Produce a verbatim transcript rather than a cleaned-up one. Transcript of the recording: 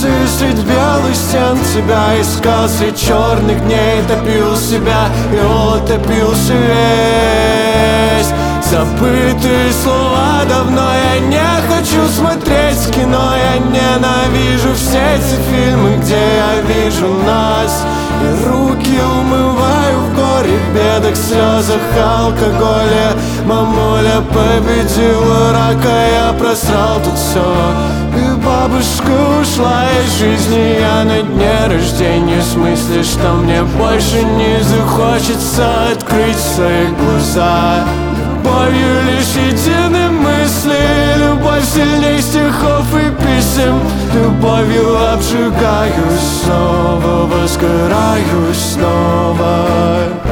слезы средь белых стен тебя искал, средь черных дней топил себя и утопился весь. Забытые слова давно, я не хочу смотреть кино. Я ненавижу все эти фильмы, где я вижу нас. И руки умываю в горе, бедах, слезах, алкоголе. Мамуля победила рака, я просрал тут все. И бабушка ушла из жизни, я на дне рождения. В смысле, что мне больше не захочется открыть свои глаза. Любовью лишь единой мысли, любовь сильней стихов и писем. Любовью обжигаюсь снова, возгораюсь снова.